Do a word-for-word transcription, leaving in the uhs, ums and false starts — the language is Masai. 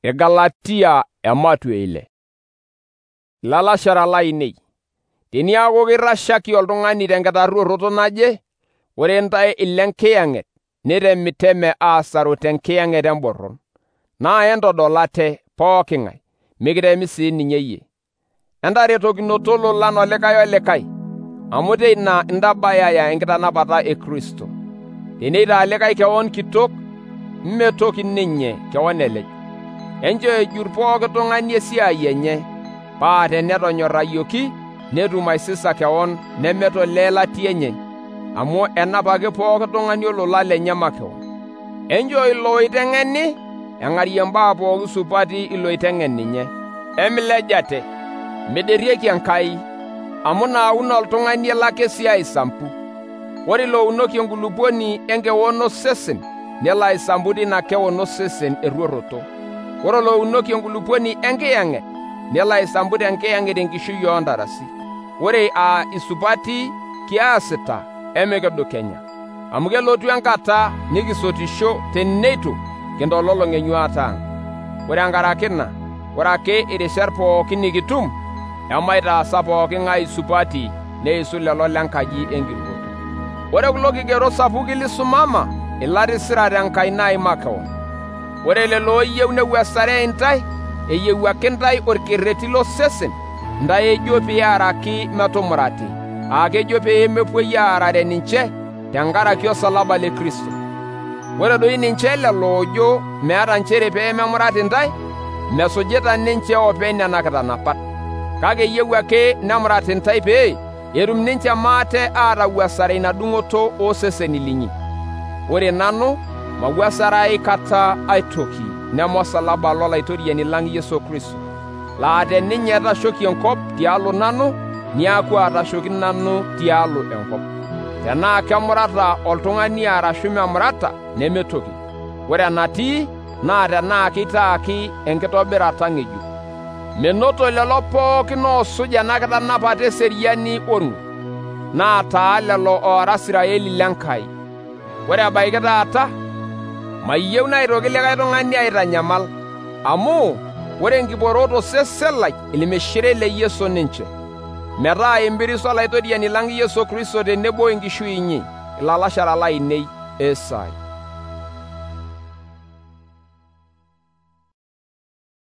Egalatia ematua ile. Ilalashara lainei, teniaku kirashaki oltung'ani tenkitaruoroto naje, ore ntae ilenkiyang'et nitemiteme aasaru tenkiyang'et emborron, naa entodol ate pooking'ae, mikitemi sii ninye iyie. Entaretokinoto lolan olikae olikae, amu teina intabayaya enkitanapata e Kristo. Teneitaa likae kewon kitok, mmetoki ninye kewon elej. Enchoo ejur pooki tung'ani esiai enye, paa tenetonyorrayioki netum aisisa kewon nemetolee elatia enye, amu enapaki pooki tung'ani olola lenye makewon. Enchoo ilo oiteng'eni eng'arie mbaa pooki supati ilo oiteng'en ninye. Emilej ate, miderieki Enkai, amu naun oltung'ani elake esiai sampu. Ore ilo ounoki enkulupuoni enkewon osesen, nelo aisampu tina kewon osesen erruoroto. Ore oloounoki enkulupuoni enkiyang'et, nelo aisampu tenkiyang'et enkishui oontarasi. Ore aa isupati kiasita, emikidukenya, amu kelotu enkata nikisotisho teneitu kintololong' enyuata ang'. Ore enkaraki ina, ore ake irishat pooki nikitum, emaitaasa pooking'ae supati neisul lelo lenkaji enkirukoto. Ore kulo kigerot sapuki lisumama, ilatisirate enkaina ai makewon. Ore lelo oyieu newuasare intae, eyiewuaki ntae orkerreti losesen, ntae ejo piaraki metumurati, aa kejo pee mepuoi aarare ninche tenkaraki osalaba le Kristo. Ore doi ninche lelo ojo meeta nchere pee memurati ntae, mesujita ninche oopeny nena kitanapat, kake eyieu ake nemurati ntae pee etum ninche maate aatawuasare ina dung'oto ooseseni linyi. Ore nanu mawuasare aikata aitoki neme osalaba lolaitoriani lang' Yesu Kristo, laa teninye etashoki enkop tialo nanu, niaku atashoki nanu tialo enkop. Tenaa kemurata oltung'ani arashu memurata nemetoki. Ore enatii naa tenaa keitaaki enkitobirata ng'ejuk. Menoto lelo pookin oosuj ena kitanapata eseriani orng'ur, naa taa lelo oora Israeli lenkai. Ore ebaiki taata, mayieu naitoki likae tung'ani aitanyamal, amu ore enkiporot osesen lai ilmishire le Yesu ninche, metaa empiris olaitoriani lang' Yesu Kristo tenebo enkishui inyi, ilalashara lainei Esai.